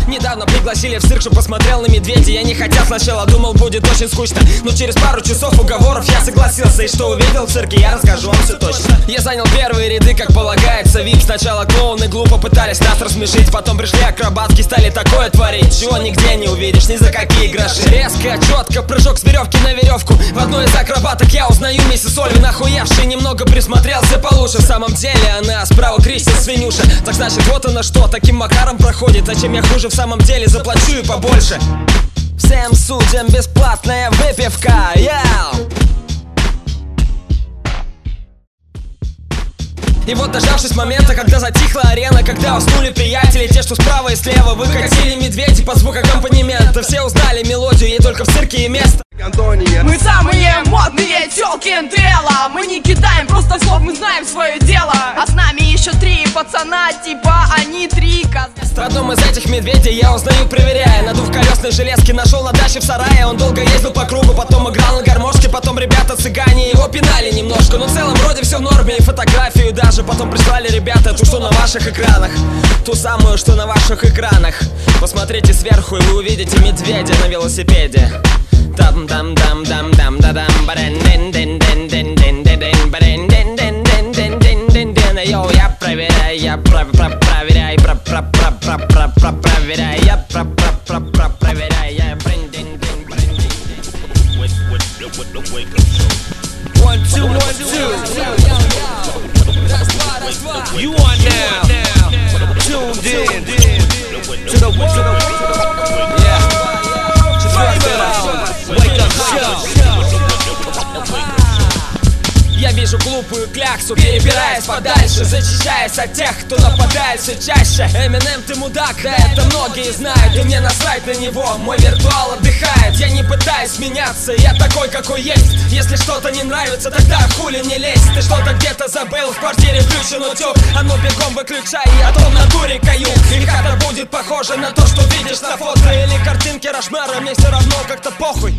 Недавно пригласили в цирк, чтобы посмотрел на медведя. Я не хотел сначала, думал, будет очень скучно, но через пару часов уговоров я согласился. И что увидел в цирке, я расскажу вам все точно. Я занял первые ряды, как полагается вип. Сначала клоуны глупо пытались нас рассмешить, потом пришли акробатки, стали такое творить, чего нигде не увидишь, ни за какие гроши. Резко, четко, прыжок с веревки на веревку. В одной из акробаток я узнаю миссис Ольвин, охуевший, немного присмотрелся получше. В самом деле она справа Кристи свинюша. Так значит, вот она что, таким макаром проходит. А чем я хуже в самом деле, заплачу и побольше. Всем судьям бесплатная выпивка, И вот, дождавшись момента, когда затихла арена, когда уснули приятели, те, что справа и слева, выкатили медведи под звук аккомпанемента. Все узнали мелодию, ей только в цирке и место. Мы самые модные тёлки НТЛа. Мы не кидаем просто слов, мы знаем свое дело. А с нами еще 3 пацана, типа они 3 козла. В одном из этих медведей я узнаю, проверяя. Надув колесной железки, нашел на даче в сарае. Он долго ездил по кругу, потом играл на гармошке. Потом ребята цыгане его пинали немножко, но в целом вроде все в норме. И фотографию даже потом прислали ребята, ту, что на ваших экранах. Ту самую, что на ваших экранах. Посмотрите сверху, и вы увидите медведя на велосипеде. Йоу, я проверяю, я проверяю, проверяю, я проверяю, я One, two, one, two. You are now tuned in to the Wake Up Show. Я вижу глупую кляксу, перебираясь подальше, защищаясь от тех, кто нападает все чаще. Эминем, ты мудак, да это многие знают, и мне насрать на него, мой виртуал отдыхает. Я не пытаюсь меняться, я такой, какой есть. Если что-то не нравится, тогда хули не лезь. Ты что-то где-то забыл, в квартире включен утюг. А ну бегом выключай, я то в натуре каю. И хата будет похожа на то, что видишь на фото или картинке Рошмера, мне все равно как-то похуй.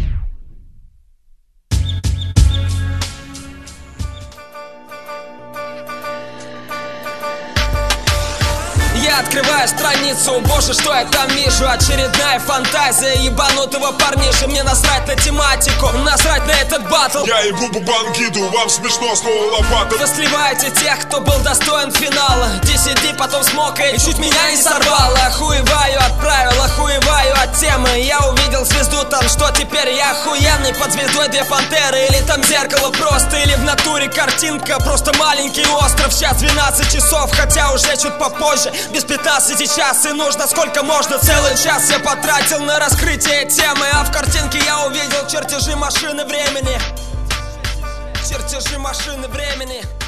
Я открываю страницу, боже, что я там вижу? Очередная фантазия ебанутого парниши. Мне насрать на тематику, насрать на этот батл. Я ебу по банкиту, вам смешно, снова лопата. Вы сливаете тех, кто был достоин финала. DCD потом смог и чуть меня не сорвало. Охуеваю, отправил, охуеваю от темы. Я увидел звезду там, что теперь я охуенный. Под звездой 2 пантеры, или там зеркало просто, или в натуре картинка. Просто маленький остров, сейчас 12 часов, хотя уже чуть попозже. Без 15 час, и нужно сколько можно. Целый час я потратил на раскрытие темы. А в картинке я увидел чертежи машины времени. Чертежи машины времени.